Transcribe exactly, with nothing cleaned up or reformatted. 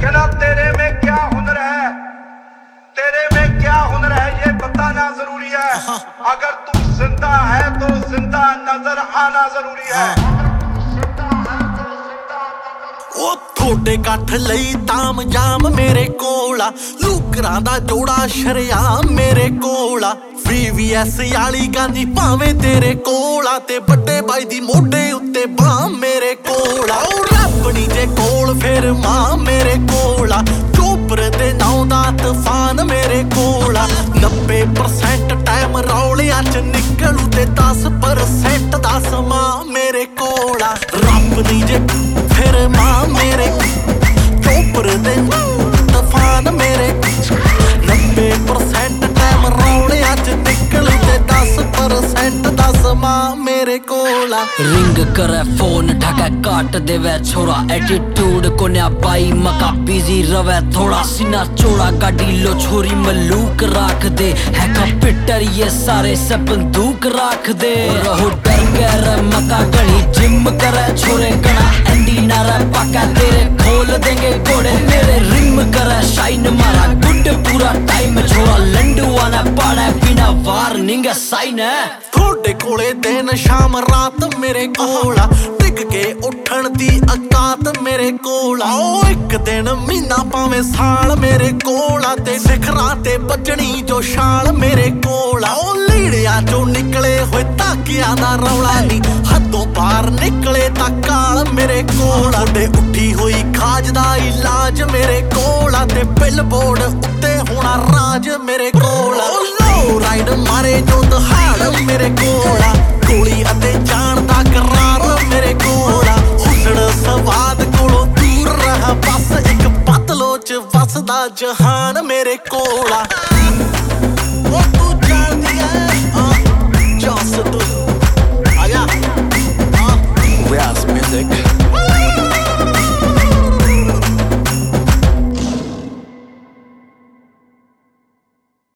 कहना तेरे में क्या हुनर है, तेरे में क्या हुनर है ये बताना जरूरी है। अगर तू जिंदा है तो जिंदा नजर आना जरूरी है। ओ थोड़े कठ लई ताम जाम मेरे कोला, लूकरां दा जोड़ा शरेआम मेरे कोला। वी वी एस वाली गानी भावें तेरे कोला, ते बड़े बाई दी मोढे उत्ते बाम मेरे कोला। ओ रबनी जे कोल फिर मां मेरे कोला, चोपर दे नां दा तूफान मेरे कोला। नब्बे परसेंट टाइम रौलियां च निकलू ते दस परसेंट दा समां मेरे कोला। रबनी जे फिर मां मेरे चोपर दे तूफान मेरे। नब्बे परसेंट टाइम रौलियां च निकलू ते दस परसेंट दा समां मेरे कोला। रिंग करे फोन ढाका काट देवे छोरा, एटीट्यूड को न्या बाई मका बिजी रवे थोड़ा। सीना चोड़ा गाड़ी लो छोरी मलूक राख दे, है का पिटर ये सारे सब बंदूक राख दे। रहो डर कर मका गली जिम करे छोरे कना, एंडी नारा पाका तेरे खोल देंगे घोड़े मेरे। रिम करे शाइन मारा गुड पूरा टाइम छोरा, लंडुआ ना पाड़ा बिना वार्निंग साइन है। थोड़े कोले दिन शाम रात मेरे कोला, टिक के उठन दी औकात मेरे कोला। ओ एक दिन महीना भावें साल मेरे कोला, ते सिखरां ते बजनी जो शाल मेरे कोला। ओ लीड़ियां चो निकले होए धागियां दा रौला नी, हदों पार निकले तां काल मेरे कोला। ते उठी होई खाज दा इलाज मेरे कोला, ते बिलबोर्ड उत्ते होना राज मेरे कोला। ओ लो राइड मारे जो दहाड़ मेरे कोला, गोली अते जान दा करार मेरे कोला। हुसड़ सवाद कोलों दूर रहा बस, एक पतलो च वसदा जहान मेरे कोला।